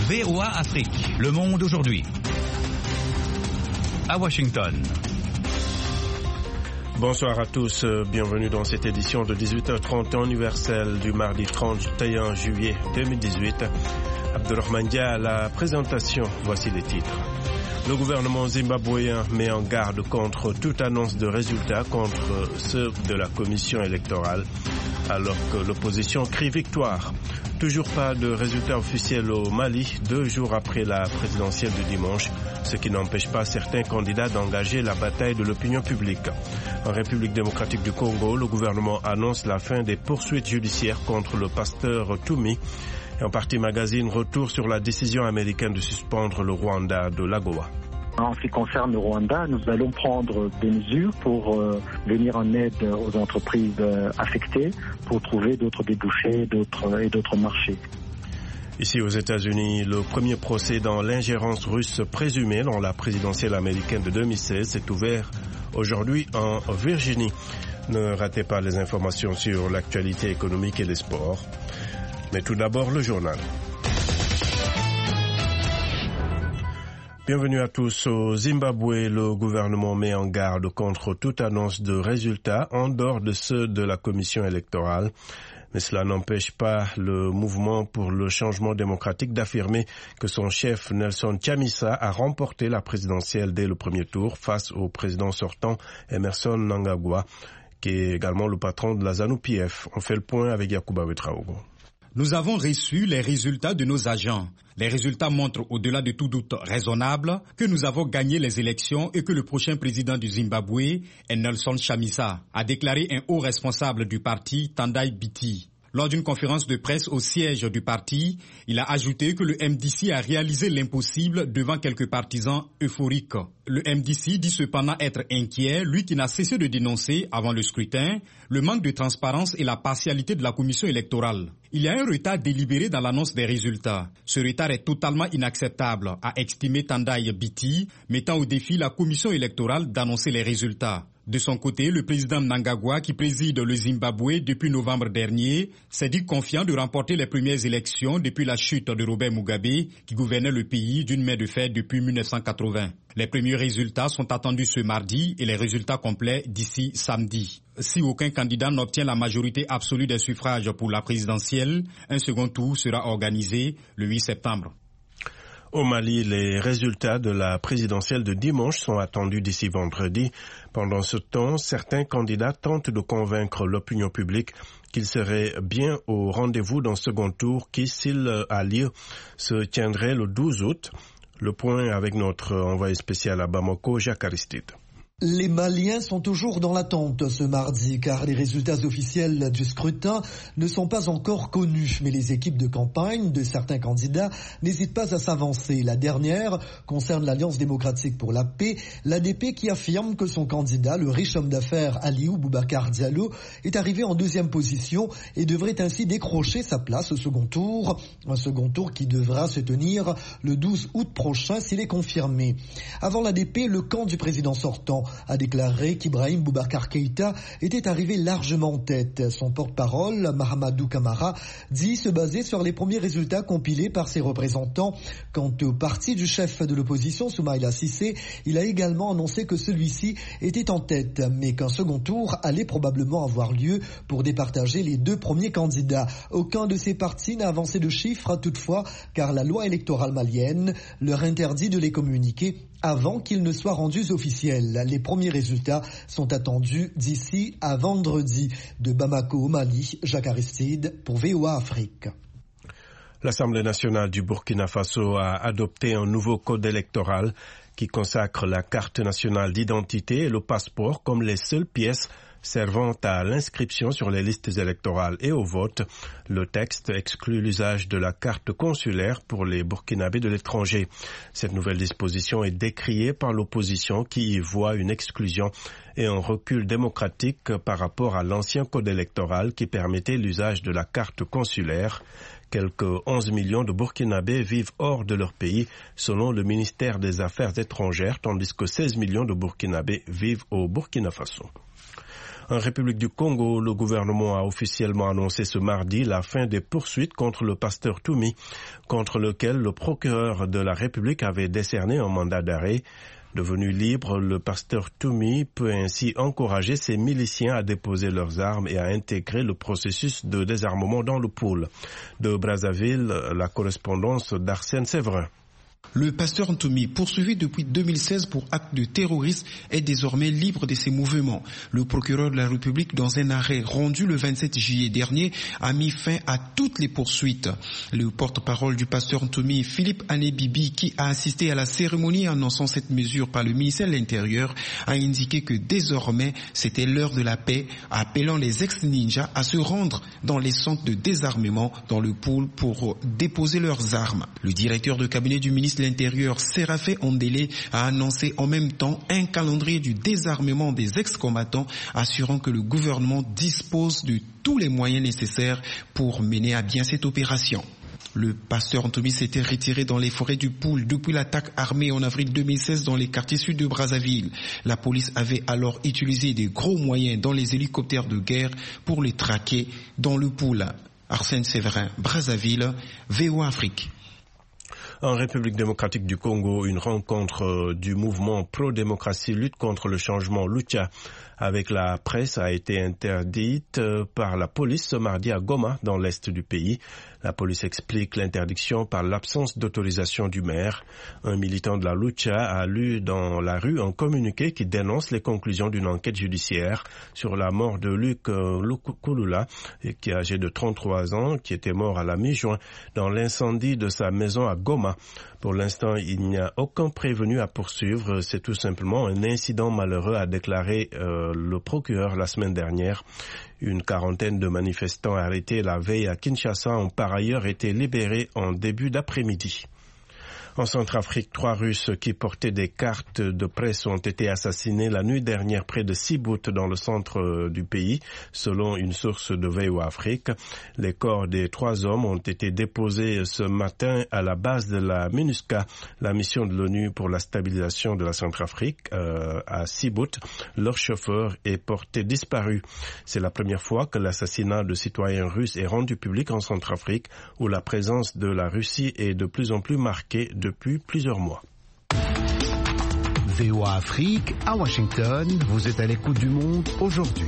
VOA Afrique, le monde aujourd'hui. À Washington. Bonsoir à tous, bienvenue dans cette édition de 18h30 temps universel du mardi 31 juillet 2018. Abdurrahman Dia à la présentation, voici les titres. Le gouvernement zimbabwéen met en garde contre toute annonce de résultats contre ceux de la commission électorale, alors que l'opposition crie victoire. Toujours pas de résultats officiels au Mali, 2 jours après la présidentielle de dimanche, ce qui n'empêche pas certains candidats d'engager la bataille de l'opinion publique. En République démocratique du Congo, le gouvernement annonce la fin des poursuites judiciaires contre le pasteur Toumi. Et en partie magazine, retour sur la décision américaine de suspendre le Rwanda de l'AGOA. En ce qui concerne le Rwanda, nous allons prendre des mesures pour venir en aide aux entreprises affectées pour trouver d'autres débouchés et d'autres marchés. Ici aux États-Unis, le premier procès dans l'ingérence russe présumée dans la présidentielle américaine de 2016 s'est ouvert aujourd'hui en Virginie. Ne ratez pas les informations sur l'actualité économique et les sports. Mais tout d'abord, le journal. Bienvenue à tous. Au Zimbabwe, le gouvernement met en garde contre toute annonce de résultats en dehors de ceux de la commission électorale. Mais cela n'empêche pas le mouvement pour le changement démocratique d'affirmer que son chef Nelson Chamisa a remporté la présidentielle dès le premier tour face au président sortant Emmerson Mnangagwa, qui est également le patron de la ZANU-PF. On fait le point avec Yacouba Ouedraogo. Nous avons reçu les résultats de nos agents. Les résultats montrent, au-delà de tout doute raisonnable, que nous avons gagné les élections et que le prochain président du Zimbabwe est Nelson Chamisa, a déclaré un haut responsable du parti, Tendai Biti. Lors d'une conférence de presse au siège du parti, il a ajouté que le MDC a réalisé l'impossible devant quelques partisans euphoriques. Le MDC dit cependant être inquiet, lui qui n'a cessé de dénoncer, avant le scrutin, le manque de transparence et la partialité de la commission électorale. Il y a un retard délibéré dans l'annonce des résultats. Ce retard est totalement inacceptable, a estimé Tendai Biti, mettant au défi la commission électorale d'annoncer les résultats. De son côté, le président Mnangagwa, qui préside le Zimbabwe depuis novembre dernier, s'est dit confiant de remporter les premières élections depuis la chute de Robert Mugabe, qui gouvernait le pays d'une main de fer depuis 1980. Les premiers résultats sont attendus ce mardi et les résultats complets d'ici samedi. Si aucun candidat n'obtient la majorité absolue des suffrages pour la présidentielle, un second tour sera organisé le 8 septembre. Au Mali, les résultats de la présidentielle de dimanche sont attendus d'ici vendredi. Pendant ce temps, certains candidats tentent de convaincre l'opinion publique qu'ils seraient bien au rendez-vous d'un second tour qui, s'il a lieu, se tiendrait le 12 août. Le point avec notre envoyé spécial à Bamako, Jacques Aristide. Les Maliens sont toujours dans l'attente ce mardi car les résultats officiels du scrutin ne sont pas encore connus. Mais les équipes de campagne de certains candidats n'hésitent pas à s'avancer. La dernière concerne l'Alliance démocratique pour la paix, l'ADP qui affirme que son candidat, le riche homme d'affaires Aliou Boubacar Diallo, est arrivé en deuxième position et devrait ainsi décrocher sa place au second tour. Un second tour qui devra se tenir le 12 août prochain s'il est confirmé. Avant l'ADP, le camp du président sortant a déclaré qu'Ibrahim Boubacar Keïta était arrivé largement en tête. Son porte-parole, Mahamadou Kamara, dit se baser sur les premiers résultats compilés par ses représentants. Quant au parti du chef de l'opposition, Soumaïla Cissé, il a également annoncé que celui-ci était en tête, mais qu'un second tour allait probablement avoir lieu pour départager les deux premiers candidats. Aucun de ces partis n'a avancé de chiffres toutefois, car la loi électorale malienne leur interdit de les communiquer avant qu'ils ne soient rendus officiels. Les premiers résultats sont attendus d'ici à vendredi. De Bamako au Mali, Jacques Aristide pour VOA Afrique. L'Assemblée nationale du Burkina Faso a adopté un nouveau code électoral qui consacre la carte nationale d'identité et le passeport comme les seules pièces servant à l'inscription sur les listes électorales et au vote. Le texte exclut l'usage de la carte consulaire pour les Burkinabés de l'étranger. Cette nouvelle disposition est décriée par l'opposition qui y voit une exclusion et un recul démocratique par rapport à l'ancien code électoral qui permettait l'usage de la carte consulaire. Quelques 11 millions de Burkinabés vivent hors de leur pays, selon le ministère des Affaires étrangères, tandis que 16 millions de Burkinabés vivent au Burkina Faso. En République du Congo, le gouvernement a officiellement annoncé ce mardi la fin des poursuites contre le pasteur Toumi, contre lequel le procureur de la République avait décerné un mandat d'arrêt. Devenu libre, le pasteur Toumi peut ainsi encourager ses miliciens à déposer leurs armes et à intégrer le processus de désarmement dans le pôle. De Brazzaville, la correspondance d'Arsène Séverin. Le pasteur Ntoumi, poursuivi depuis 2016 pour acte de terrorisme, est désormais libre de ses mouvements. Le procureur de la République, dans un arrêt rendu le 27 juillet dernier, a mis fin à toutes les poursuites. Le porte-parole du pasteur Ntoumi, Philippe Anebibi, qui a assisté à la cérémonie annonçant cette mesure par le ministère de l'Intérieur, a indiqué que désormais, c'était l'heure de la paix, appelant les ex-ninjas à se rendre dans les centres de désarmement dans le pôle pour déposer leurs armes. Le directeur de cabinet du ministre de l'Intérieur, Séraphin Ondélé, a annoncé en même temps un calendrier du désarmement des ex-combattants, assurant que le gouvernement dispose de tous les moyens nécessaires pour mener à bien cette opération. Le pasteur Ntoumi s'était retiré dans les forêts du Poul depuis l'attaque armée en avril 2016 dans les quartiers sud de Brazzaville. La police avait alors utilisé des gros moyens dans les hélicoptères de guerre pour les traquer dans le Poul. Arsène Séverin, Brazzaville, VOA Afrique. En République démocratique du Congo, une rencontre du mouvement pro-démocratie lutte contre le changement Lucha avec la presse a été interdite par la police ce mardi à Goma, dans l'est du pays. La police explique l'interdiction par l'absence d'autorisation du maire. Un militant de la Lucha a lu dans la rue un communiqué qui dénonce les conclusions d'une enquête judiciaire sur la mort de Luc Kulula, qui est âgé de 33 ans, qui était mort à la mi-juin dans l'incendie de sa maison à Goma. Pour l'instant, il n'y a aucun prévenu à poursuivre. C'est tout simplement un incident malheureux, a déclaré le procureur la semaine dernière. Une quarantaine de manifestants arrêtés la veille à Kinshasa ont par ailleurs été libérés en début d'après-midi. En Centrafrique, 3 Russes qui portaient des cartes de presse ont été assassinés la nuit dernière près de Sibut dans le centre du pays, selon une source de VOA Afrique. Les corps des 3 hommes ont été déposés ce matin à la base de la MINUSCA, la mission de l'ONU pour la stabilisation de la Centrafrique, à Sibut. Leur chauffeur est porté disparu. C'est la première fois que l'assassinat de citoyens russes est rendu public en Centrafrique, où la présence de la Russie est de plus en plus marquée depuis plusieurs mois. VOA Afrique, à Washington, vous êtes à l'écoute du monde aujourd'hui.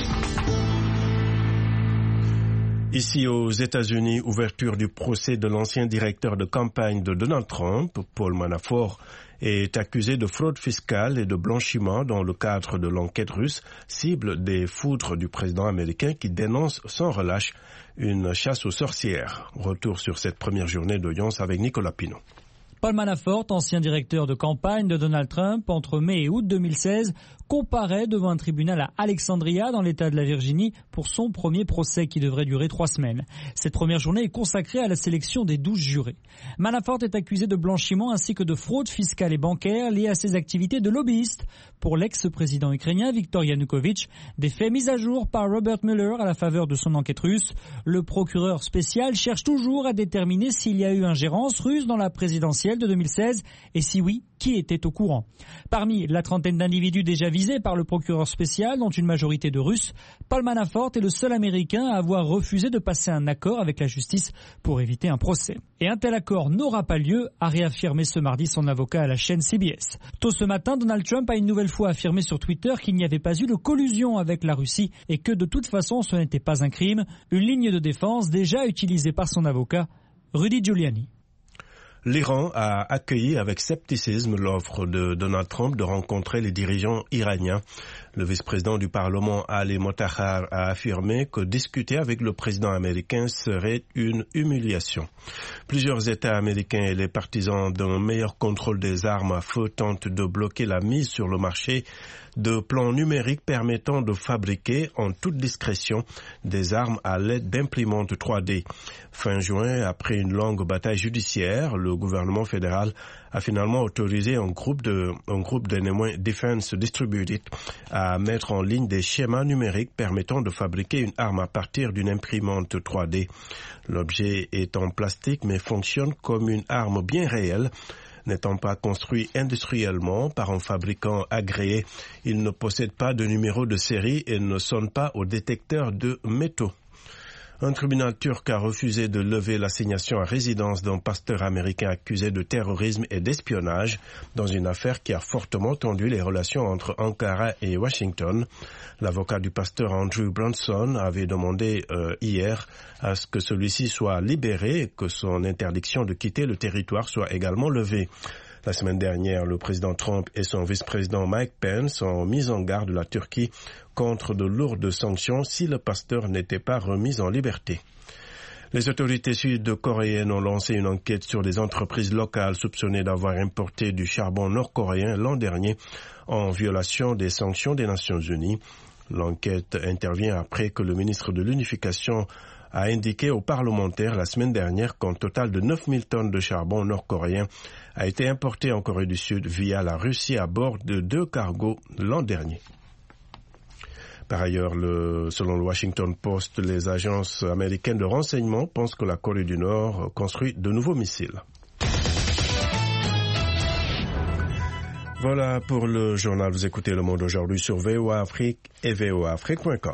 Ici aux États-Unis, ouverture du procès de l'ancien directeur de campagne de Donald Trump, Paul Manafort, est accusé de fraude fiscale et de blanchiment dans le cadre de l'enquête russe, cible des foudres du président américain qui dénonce sans relâche une chasse aux sorcières. Retour sur cette première journée d'audience avec Nicolas Pinault. Paul Manafort, ancien directeur de campagne de Donald Trump entre mai et août 2016, comparaît devant un tribunal à Alexandria dans l'État de la Virginie pour son premier procès qui devrait durer 3 semaines. Cette première journée est consacrée à la sélection des 12 jurés. Manafort est accusé de blanchiment ainsi que de fraude fiscale et bancaire liée à ses activités de lobbyiste pour l'ex-président ukrainien Viktor Yanukovych, des faits mis à jour par Robert Mueller à la faveur de son enquête russe. Le procureur spécial cherche toujours à déterminer s'il y a eu ingérence russe dans la présidentielle de 2016 et si oui, qui était au courant. Parmi la trentaine d'individus déjà visés par le procureur spécial, dont une majorité de Russes, Paul Manafort est le seul Américain à avoir refusé de passer un accord avec la justice pour éviter un procès. Et un tel accord n'aura pas lieu, a réaffirmé ce mardi son avocat à la chaîne CBS. Tôt ce matin, Donald Trump a une nouvelle fois affirmé sur Twitter qu'il n'y avait pas eu de collusion avec la Russie et que de toute façon ce n'était pas un crime, une ligne de défense déjà utilisée par son avocat, Rudy Giuliani. L'Iran a accueilli avec scepticisme l'offre de Donald Trump de rencontrer les dirigeants iraniens. Le vice-président du Parlement, Ali Motahar, a affirmé que discuter avec le président américain serait une humiliation. Plusieurs États américains et les partisans d'un meilleur contrôle des armes à feu tentent de bloquer la mise sur le marché de plans numériques permettant de fabriquer en toute discrétion des armes à l'aide d'imprimantes 3D. Fin juin, après une longue bataille judiciaire, le gouvernement fédéral a finalement autorisé un groupe d'Enemy Defense Distributed à mettre en ligne des schémas numériques permettant de fabriquer une arme à partir d'une imprimante 3D. L'objet est en plastique mais fonctionne comme une arme bien réelle. N'étant pas construits industriellement par un fabricant agréé, ils ne possèdent pas de numéro de série et ne sonnent pas au détecteur de métaux. Un tribunal turc a refusé de lever l'assignation à résidence d'un pasteur américain accusé de terrorisme et d'espionnage dans une affaire qui a fortement tendu les relations entre Ankara et Washington. L'avocat du pasteur Andrew Brunson avait demandé hier à ce que celui-ci soit libéré et que son interdiction de quitter le territoire soit également levée. La semaine dernière, le président Trump et son vice-président Mike Pence ont mis en garde la Turquie contre de lourdes sanctions si le pasteur n'était pas remis en liberté. Les autorités sud-coréennes ont lancé une enquête sur des entreprises locales soupçonnées d'avoir importé du charbon nord-coréen l'an dernier en violation des sanctions des Nations Unies. L'enquête intervient après que le ministre de l'Unification a indiqué aux parlementaires la semaine dernière qu'un total de 9000 tonnes de charbon nord-coréen a été importé en Corée du Sud via la Russie à bord de 2 cargos l'an dernier. Par ailleurs, selon le Washington Post, les agences américaines de renseignement pensent que la Corée du Nord construit de nouveaux missiles. Voilà pour le journal. Vous écoutez Le Monde aujourd'hui sur VOA Afrique et voaafrique.com.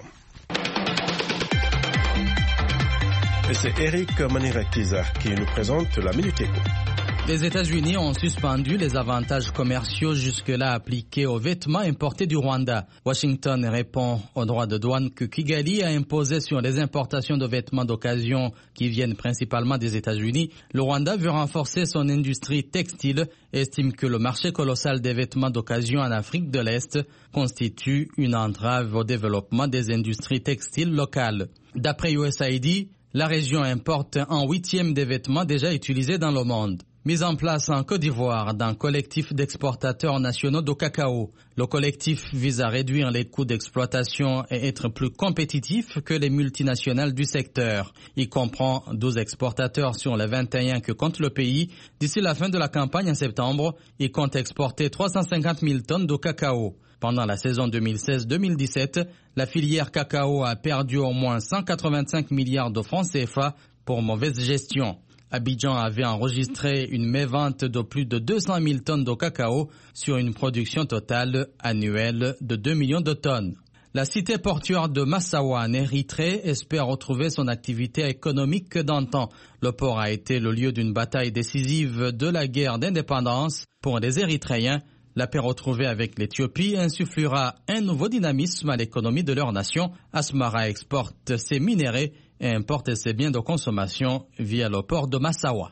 Et c'est Eric Manirakisa qui nous présente la Minute Éco. Les États-Unis ont suspendu les avantages commerciaux jusque-là appliqués aux vêtements importés du Rwanda. Washington répond aux droits de douane que Kigali a imposés sur les importations de vêtements d'occasion qui viennent principalement des États-Unis. Le Rwanda veut renforcer son industrie textile et estime que le marché colossal des vêtements d'occasion en Afrique de l'Est constitue une entrave au développement des industries textiles locales. D'après USAID, la région importe un 8e des vêtements déjà utilisés dans le monde. Mise en place en Côte d'Ivoire d'un collectif d'exportateurs nationaux de cacao. Le collectif vise à réduire les coûts d'exploitation et être plus compétitif que les multinationales du secteur. Il comprend 12 exportateurs sur les 21 que compte le pays. D'ici la fin de la campagne en septembre, il compte exporter 350 000 tonnes de cacao. Pendant la saison 2016-2017, la filière cacao a perdu au moins 185 milliards de francs CFA pour mauvaise gestion. Abidjan avait enregistré une mévente de plus de 200 000 tonnes de cacao sur une production totale annuelle de 2 millions de tonnes. La cité portuaire de Massawa en Érythrée espère retrouver son activité économique d'antan. Le port a été le lieu d'une bataille décisive de la guerre d'indépendance. Pour les Érythréens, la paix retrouvée avec l'Éthiopie insufflera un nouveau dynamisme à l'économie de leur nation. Asmara exporte ses minéraux et importe ses biens de consommation via le port de Massawa.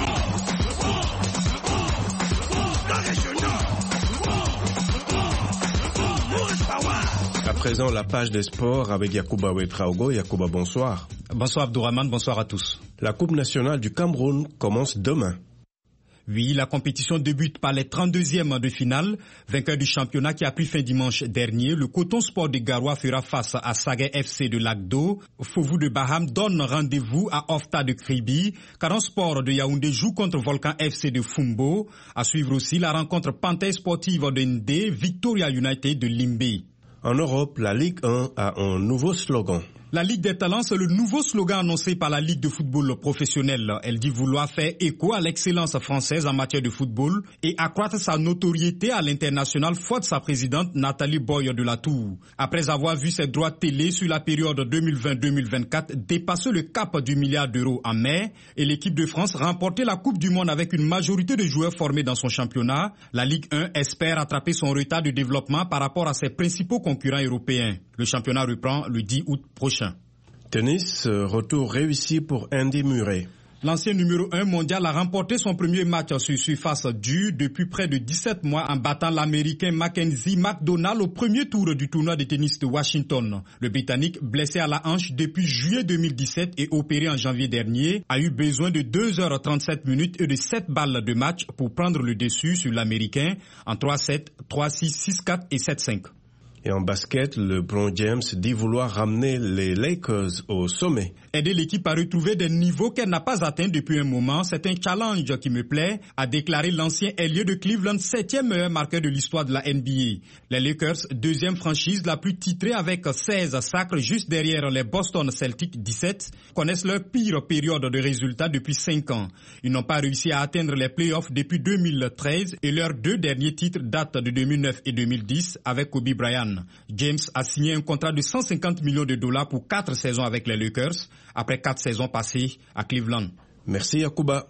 À présent, la page des sports avec Yacouba Ouetraogo. Yacouba, bonsoir. Bonsoir Abdourahmane, bonsoir à tous. La Coupe nationale du Cameroun commence demain. Oui, la compétition débute par les 32e de finale. Vainqueur du championnat qui a pris fin dimanche dernier, le Coton Sport de Garoua fera face à Saguet FC de Lagdo. Fovou de Baham donne rendez-vous à Ofta de Kribi. Caron Sport de Yaoundé joue contre Volcan FC de Fumbo. À suivre aussi la rencontre Panthère Sportive de Ndé, Victoria United de Limbé. En Europe, la Ligue 1 a un nouveau slogan. La Ligue des talents, c'est le nouveau slogan annoncé par la Ligue de football professionnel. Elle dit vouloir faire écho à l'excellence française en matière de football et accroître sa notoriété à l'international, faute sa présidente Nathalie Boye de la Tour. Après avoir vu ses droits télé sur la période 2020-2024 dépasser le cap du milliard d'euros en mai et l'équipe de France remporter la Coupe du Monde avec une majorité de joueurs formés dans son championnat, la Ligue 1 espère attraper son retard de développement par rapport à ses principaux concurrents européens. Le championnat reprend le 10 août prochain. Tennis, retour réussi pour Andy Murray. L'ancien numéro 1 mondial a remporté son premier match sur surface dure depuis près de 17 mois en battant l'Américain Mackenzie McDonald au premier tour du tournoi de tennis de Washington. Le Britannique, blessé à la hanche depuis juillet 2017 et opéré en janvier dernier, a eu besoin de 2h37 minutes et de 7 balles de match pour prendre le dessus sur l'Américain en 3-7, 3-6, 6-4 et 7-5. Et en basket, LeBron James dit vouloir ramener les Lakers au sommet. Aider l'équipe à retrouver des niveaux qu'elle n'a pas atteints depuis un moment, c'est un challenge qui me plaît, a déclaré l'ancien ailier de Cleveland, 7e meilleur marqueur de l'histoire de la NBA. Les Lakers, deuxième franchise la plus titrée avec 16 sacres juste derrière les Boston Celtics, 17, connaissent leur pire période de résultats depuis 5 ans. Ils n'ont pas réussi à atteindre les playoffs depuis 2013 et leurs 2 derniers titres datent de 2009 et 2010 avec Kobe Bryant. James a signé un contrat de 150 millions de dollars pour 4 saisons avec les Lakers, après 4 saisons passées à Cleveland. Merci Yacouba.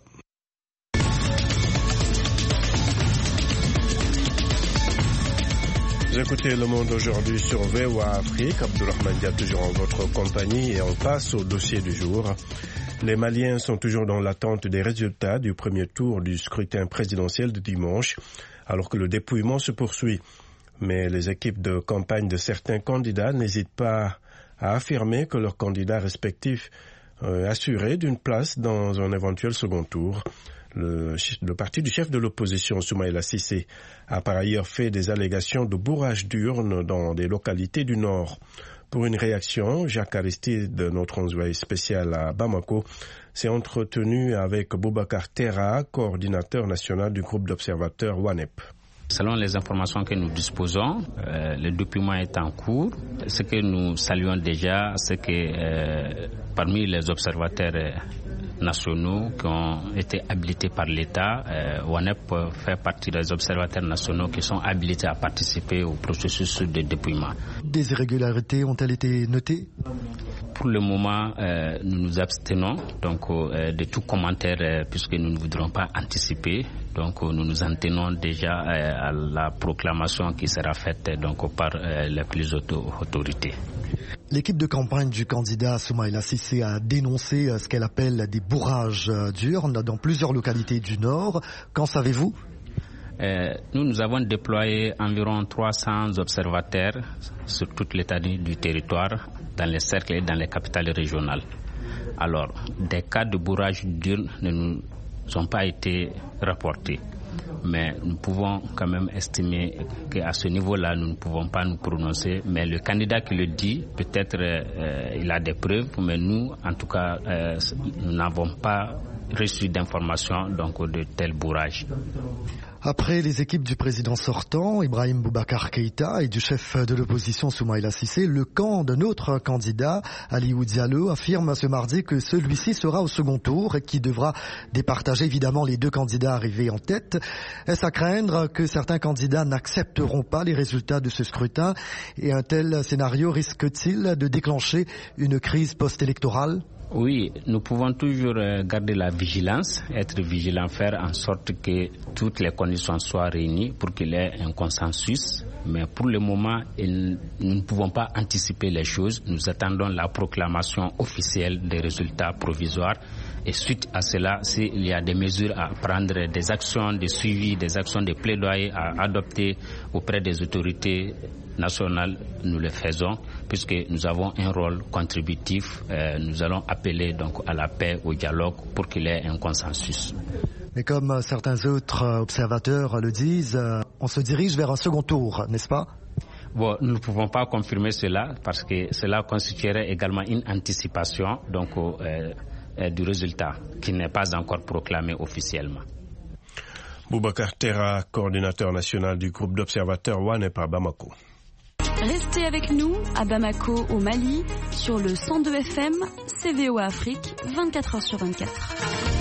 Vous écoutez Le Monde aujourd'hui sur VOA Afrique. Abdourahmane Dia toujours en votre compagnie et on passe au dossier du jour. Les Maliens sont toujours dans l'attente des résultats du premier tour du scrutin présidentiel de dimanche, alors que le dépouillement se poursuit. Mais les équipes de campagne de certains candidats n'hésitent pas à affirmer que leurs candidats respectifs assuraient d'une place dans un éventuel second tour. Le parti du chef de l'opposition, Soumaïla Cissé, a par ailleurs fait des allégations de bourrage d'urnes dans des localités du Nord. Pour une réaction, Jacques Aristide, notre envoyé spécial à Bamako, s'est entretenu avec Boubacar Terra, coordinateur national du groupe d'observateurs WANEP. Selon les informations que nous disposons, le document est en cours. Ce que nous saluons déjà, c'est que parmi les observateurs nationaux qui ont été habilités par l'État, WANEP fait partie des observateurs nationaux qui sont habilités à participer au processus de dépouillement. Des irrégularités ont-elles été notées ? Pour le moment, nous nous abstenons donc de tout commentaire puisque nous ne voudrons pas anticiper. Donc nous nous en tenons déjà à la proclamation qui sera faite donc par les plus hautes autorités. L'équipe de campagne du candidat Soumaïla Cissé a dénoncé ce qu'elle appelle des bourrages d'urnes dans plusieurs localités du Nord. Qu'en savez-vous ? Nous avons déployé environ 300 observateurs sur toute l'étendue du territoire, dans les cercles et dans les capitales régionales. Alors, des cas de bourrage d'urnes ne nous ont pas été rapportés. Mais nous pouvons quand même estimer qu'à ce niveau-là, nous ne pouvons pas nous prononcer. Mais le candidat qui le dit, peut-être il a des preuves, mais nous, en tout cas, nous n'avons pas reçu d'informations donc de tel bourrage. Après les équipes du président sortant, Ibrahim Boubacar Keïta, et du chef de l'opposition Soumaïla Cissé, le camp de notre candidat, Aliou Diallo, affirme ce mardi que celui-ci sera au second tour et qui devra départager évidemment les 2 candidats arrivés en tête. Est-ce à craindre que certains candidats n'accepteront pas les résultats de ce scrutin et un tel scénario risque-t-il de déclencher une crise post-électorale ? Oui, nous pouvons toujours garder la vigilance, être vigilants, faire en sorte que toutes les conditions soient réunies pour qu'il y ait un consensus. Mais pour le moment, nous ne pouvons pas anticiper les choses. Nous attendons la proclamation officielle des résultats provisoires. Et suite à cela, s'il y a des mesures à prendre, des actions de suivi, des actions de plaidoyer à adopter auprès des autorités nationales, nous le faisons, puisque nous avons un rôle contributif. Nous allons appeler donc à la paix, au dialogue, pour qu'il y ait un consensus. Mais comme certains autres observateurs le disent, on se dirige vers un second tour, n'est-ce pas ? Bon, nous ne pouvons pas confirmer cela, parce que cela constituerait également une anticipation donc, du résultat, qui n'est pas encore proclamé officiellement. Boubacar Terra, coordinateur national du groupe d'observateurs WANEP à Bamako. Restez avec nous à Bamako, au Mali, sur le 102 FM, CVO Afrique, 24h sur 24.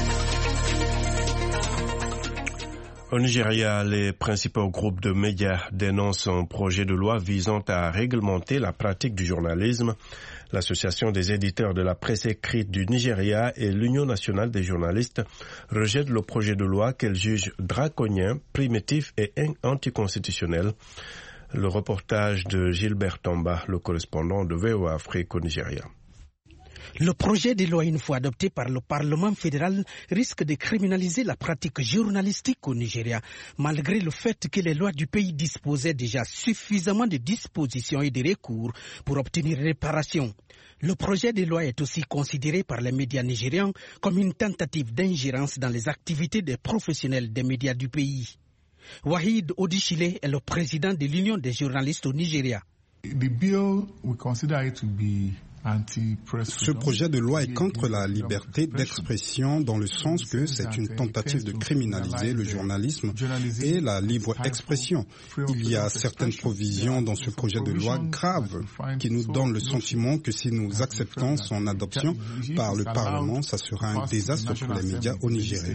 Au Nigeria, les principaux groupes de médias dénoncent un projet de loi visant à réglementer la pratique du journalisme. L'Association des éditeurs de la presse écrite du Nigeria et l'Union nationale des journalistes rejettent le projet de loi qu'elles jugent draconien, primitif et anticonstitutionnel. Le reportage de Gilbert Tamba, le correspondant de VOA Afrique au Nigeria. Le projet de loi, une fois adopté par le Parlement fédéral, risque de criminaliser la pratique journalistique au Nigeria, malgré le fait que les lois du pays disposaient déjà suffisamment de dispositions et de recours pour obtenir réparation. Le projet de loi est aussi considéré par les médias nigérians comme une tentative d'ingérence dans les activités des professionnels des médias du pays. Wahid Odishile est le président de l'Union des journalistes au Nigeria. The bill, we consider it to be Ce projet de loi est contre la liberté d'expression dans le sens que c'est une tentative de criminaliser le journalisme et la libre expression. Il y a certaines provisions dans ce projet de loi graves qui nous donnent le sentiment que si nous acceptons son adoption par le Parlement, ça sera un désastre pour les médias au Nigeria.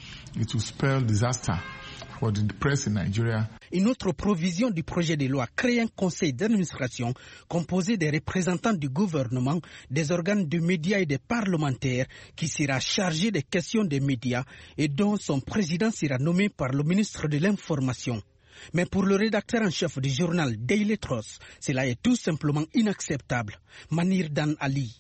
Une autre provision du projet de loi crée un conseil d'administration composé des représentants du gouvernement, des organes de médias et des parlementaires qui sera chargé des questions des médias et dont son président sera nommé par le ministre de l'Information. Mais pour le rédacteur en chef du journal Daily Trust, cela est tout simplement inacceptable. Manir Dan Ali.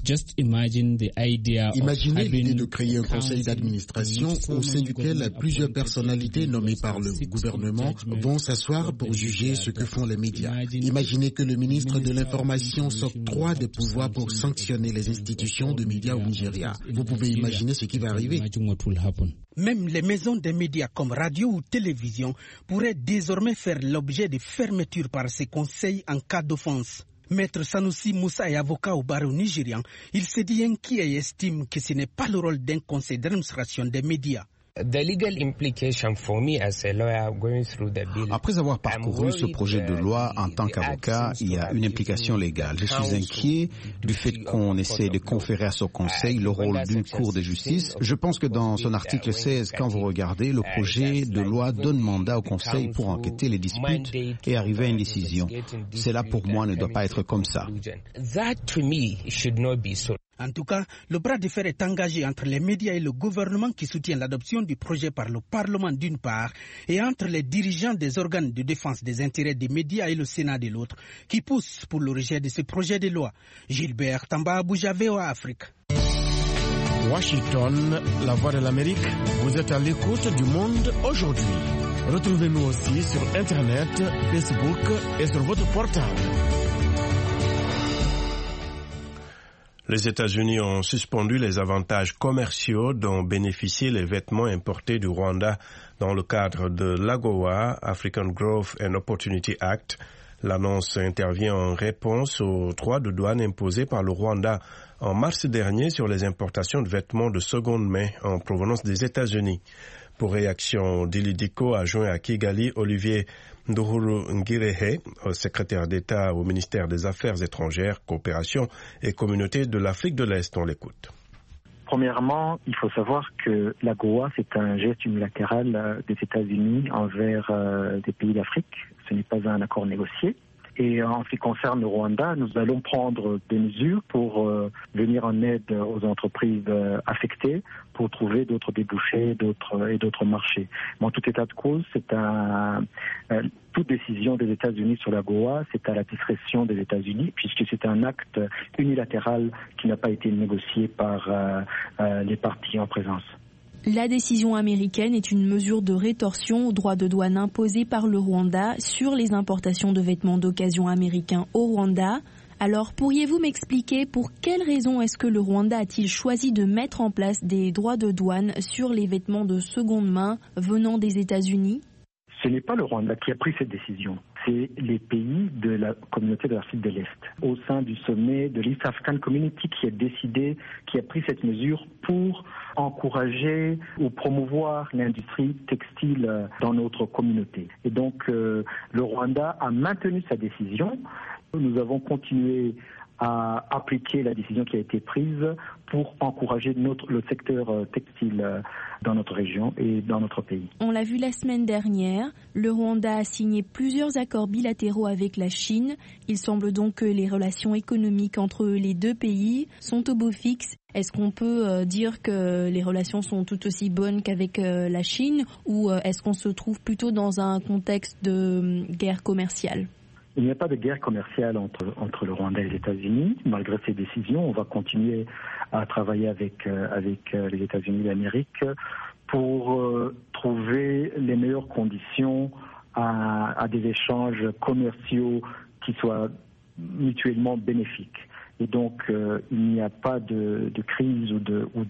Imaginez l'idée de créer un conseil d'administration au sein duquel plusieurs personnalités nommées par le gouvernement vont s'asseoir pour juger ce que font les médias. Imaginez que le ministre de l'Information s'octroie des pouvoirs pour sanctionner les institutions de médias au Nigeria. Vous pouvez imaginer ce qui va arriver. Même les maisons des médias comme radio ou télévision pourraient désormais faire l'objet de fermeture par ces conseils en cas d'offense. Maître Sanoussi Moussa est avocat au barreau nigérian. Il se dit inquiet et estime que ce n'est pas le rôle d'un conseil d'administration des médias. Après avoir parcouru ce projet de loi en tant qu'avocat, il y a une implication légale. Je suis inquiet du fait qu'on essaie de conférer à ce conseil le rôle d'une cour de justice. Je pense que dans son article 16, quand vous regardez, le projet de loi donne mandat au conseil pour enquêter les disputes et arriver à une décision. Cela pour moi ne doit pas être comme ça. En tout cas, le bras de fer est engagé entre les médias et le gouvernement qui soutient l'adoption du projet par le Parlement d'une part et entre les dirigeants des organes de défense des intérêts des médias et le Sénat de l'autre qui poussent pour le rejet de ce projet de loi. Gilbert Tamba Abuja, VOA Afrique. Washington, la voix de l'Amérique, vous êtes à l'écoute du monde aujourd'hui. Retrouvez-nous aussi sur Internet, Facebook et sur votre portable. Les États-Unis ont suspendu les avantages commerciaux dont bénéficiaient les vêtements importés du Rwanda dans le cadre de l'AGOA, African Growth and Opportunity Act. L'annonce intervient en réponse aux droits de douane imposés par le Rwanda en mars dernier sur les importations de vêtements de seconde main en provenance des États-Unis. Pour réaction, Dilidico a joint à Kigali Olivier Nduhuru Ngirehe, secrétaire d'État au ministère des Affaires étrangères, coopération et communauté de l'Afrique de l'Est. On l'écoute. Premièrement, il faut savoir que l'AGOA, c'est un geste unilatéral des États-Unis envers des pays d'Afrique. Ce n'est pas un accord négocié. Et en ce qui concerne le Rwanda, nous allons prendre des mesures pour venir en aide aux entreprises affectées pour trouver d'autres débouchés et d'autres marchés. Mais en tout état de cause, toute décision des États-Unis sur l'AGOA, c'est à la discrétion des États-Unis, puisque c'est un acte unilatéral qui n'a pas été négocié par les parties en présence. La décision américaine est une mesure de rétorsion aux droits de douane imposés par le Rwanda sur les importations de vêtements d'occasion américains au Rwanda. Alors, pourriez-vous m'expliquer pour quelles raisons est-ce que le Rwanda a-t-il choisi de mettre en place des droits de douane sur les vêtements de seconde main venant des États-Unis ? Ce n'est pas le Rwanda qui a pris cette décision, c'est les pays de la communauté de l'Afrique de l'Est, au sein du sommet de l'East African Community qui a pris cette mesure pour encourager ou promouvoir l'industrie textile dans notre communauté. Et donc le Rwanda a maintenu sa décision. Nous avons continué à appliquer la décision qui a été prise pour encourager le secteur textile dans notre région et dans notre pays. On l'a vu la semaine dernière, le Rwanda a signé plusieurs accords bilatéraux avec la Chine. Il semble donc que les relations économiques entre les deux pays sont au beau fixe. Est-ce qu'on peut dire que les relations sont tout aussi bonnes qu'avec la Chine ou est-ce qu'on se trouve plutôt dans un contexte de guerre commerciale ? Il n'y a pas de guerre commerciale entre le Rwanda et les États-Unis. Malgré ces décisions, on va continuer à travailler avec les États-Unis d'Amérique pour trouver les meilleures conditions à des échanges commerciaux qui soient mutuellement bénéfiques. Et donc, il n'y a pas de crise ou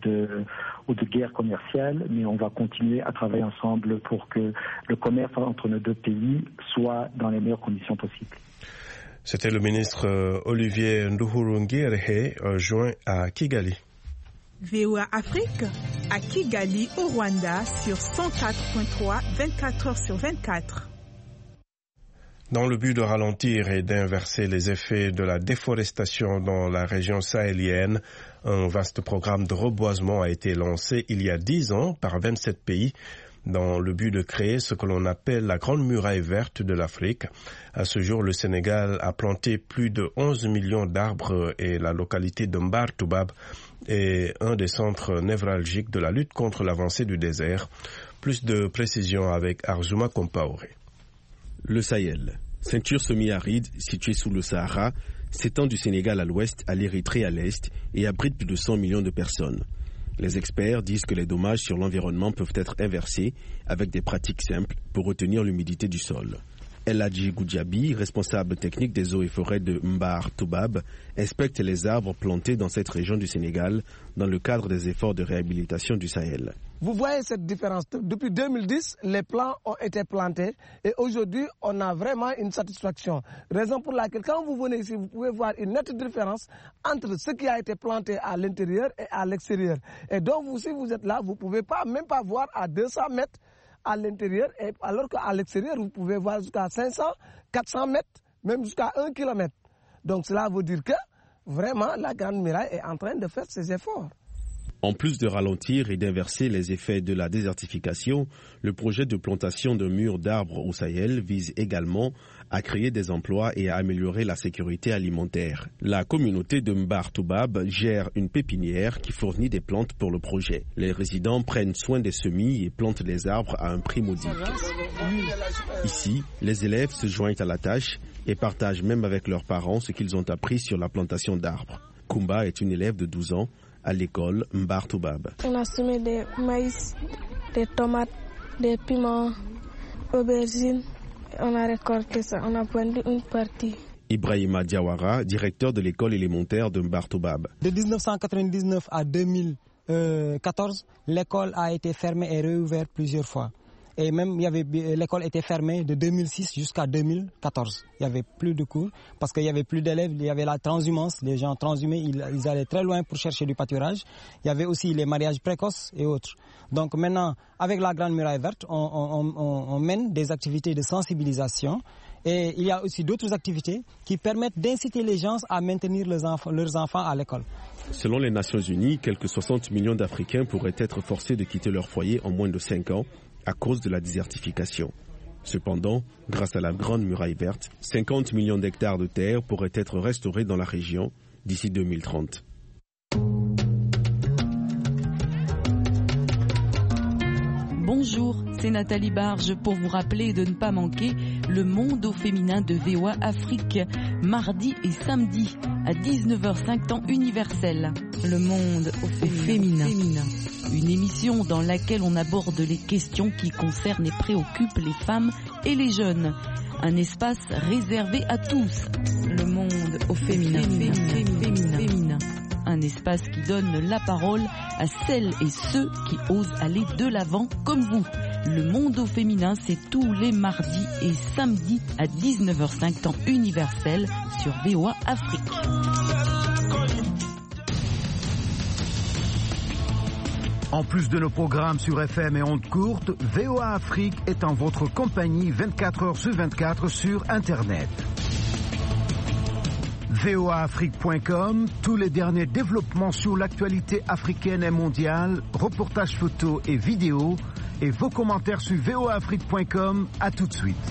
de guerre commerciale, mais on va continuer à travailler ensemble pour que le commerce entre nos deux pays soit dans les meilleures conditions possibles. C'était le ministre Olivier Nduhungirehe, joint à Kigali. VOA Afrique, à Kigali, au Rwanda, sur 104.3, 24 heures sur 24. Dans le but de ralentir et d'inverser les effets de la déforestation dans la région sahélienne, un vaste programme de reboisement a été lancé il y a 10 ans par 27 pays dans le but de créer ce que l'on appelle la Grande Muraille Verte de l'Afrique. À ce jour, le Sénégal a planté plus de 11 millions d'arbres et la localité de Mbar-Toubab est un des centres névralgiques de la lutte contre l'avancée du désert. Plus de précisions avec Arzouma Kompaoré. Le Sahel, ceinture semi-aride située sous le Sahara, s'étend du Sénégal à l'ouest à l'Érythrée à l'est et abrite plus de 100 millions de personnes. Les experts disent que les dommages sur l'environnement peuvent être inversés avec des pratiques simples pour retenir l'humidité du sol. El Hadji Goudjabi, responsable technique des eaux et forêts de Mbar Toubab, inspecte les arbres plantés dans cette région du Sénégal dans le cadre des efforts de réhabilitation du Sahel. Vous voyez cette différence. Depuis 2010, les plants ont été plantés et aujourd'hui, on a vraiment une satisfaction. Raison pour laquelle, quand vous venez ici, vous pouvez voir une nette différence entre ce qui a été planté à l'intérieur et à l'extérieur. Et donc, vous, si vous êtes là, vous ne pouvez même pas voir à 200 mètres à l'intérieur, alors qu'à l'extérieur, vous pouvez voir jusqu'à 500, 400 mètres, même jusqu'à 1 kilomètre. Donc cela veut dire que vraiment la Grande Muraille est en train de faire ses efforts. En plus de ralentir et d'inverser les effets de la désertification, le projet de plantation de murs d'arbres au Sahel vise également à créer des emplois et à améliorer la sécurité alimentaire. La communauté de Mbar Toubab gère une pépinière qui fournit des plantes pour le projet. Les résidents prennent soin des semis et plantent les arbres à un prix modique. Ici, les élèves se joignent à la tâche et partagent même avec leurs parents ce qu'ils ont appris sur la plantation d'arbres. Kumba est une élève de 12 ans à l'école Mbar Toubab. On a semé des maïs, des tomates, des piments, aubergines. On a récolté ça, on a vendu une partie. Ibrahima Diawara, directeur de l'école élémentaire de Mbar Toubab. De 1999 à 2014, l'école a été fermée et réouverte plusieurs fois. Et même l'école était fermée de 2006 jusqu'à 2014. Il n'y avait plus de cours parce qu'il n'y avait plus d'élèves, il y avait la transhumance, les gens transhumaient, ils allaient très loin pour chercher du pâturage. Il y avait aussi les mariages précoces et autres. Donc maintenant, avec la Grande Muraille Verte, on mène des activités de sensibilisation et il y a aussi d'autres activités qui permettent d'inciter les gens à maintenir leurs enfants à l'école. Selon les Nations Unies, quelques 60 millions d'Africains pourraient être forcés de quitter leur foyer en moins de 5 ans à cause de la désertification. Cependant, grâce à la Grande Muraille Verte, 50 millions d'hectares de terre pourraient être restaurés dans la région d'ici 2030. Bonjour, c'est Nathalie Barge pour vous rappeler de ne pas manquer le monde au féminin de VOA Afrique, mardi et samedi à 19h05 temps universel. Le monde au féminin. Une émission dans laquelle on aborde les questions qui concernent et préoccupent les femmes et les jeunes. Un espace réservé à tous. Le monde au féminin. Un espace qui donne la parole à celles et ceux qui osent aller de l'avant comme vous. Le monde au féminin, c'est tous les mardis et samedis à 19h05 temps universel sur VOA Afrique. En plus de nos programmes sur FM et ondes courtes, VOA Afrique est en votre compagnie 24 heures sur 24 sur Internet. voaafrique.com, tous les derniers développements sur l'actualité africaine et mondiale, reportages photos et vidéos, et vos commentaires sur voaafrique.com. À tout de suite.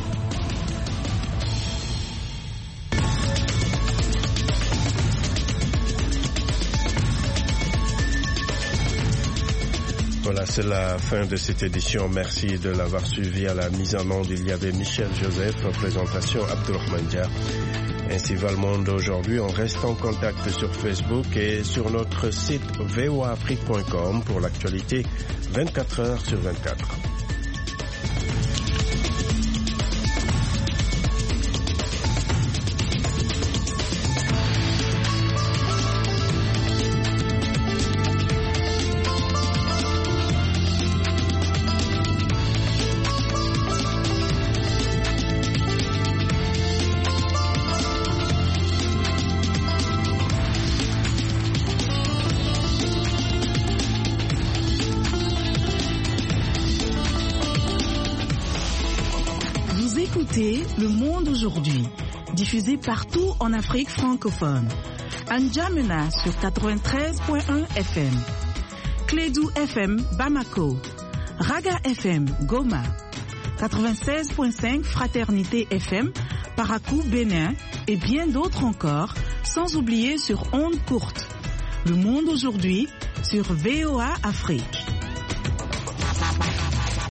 Voilà, c'est la fin de cette édition. Merci de l'avoir suivi. À la mise en onde, il y avait Michel Joseph, présentation Abdulrahman Dia. Ainsi va le monde aujourd'hui. On reste en contact sur Facebook et sur notre site voaafrique.com pour l'actualité 24 heures sur 24. Écoutez Le Monde aujourd'hui, diffusé partout en Afrique francophone. N'Djamena sur 93.1 FM. Clédou FM Bamako. Raga FM Goma. 96.5 Fraternité FM Parakou Bénin et bien d'autres encore, sans oublier sur ondes courtes. Le Monde aujourd'hui sur VOA Afrique.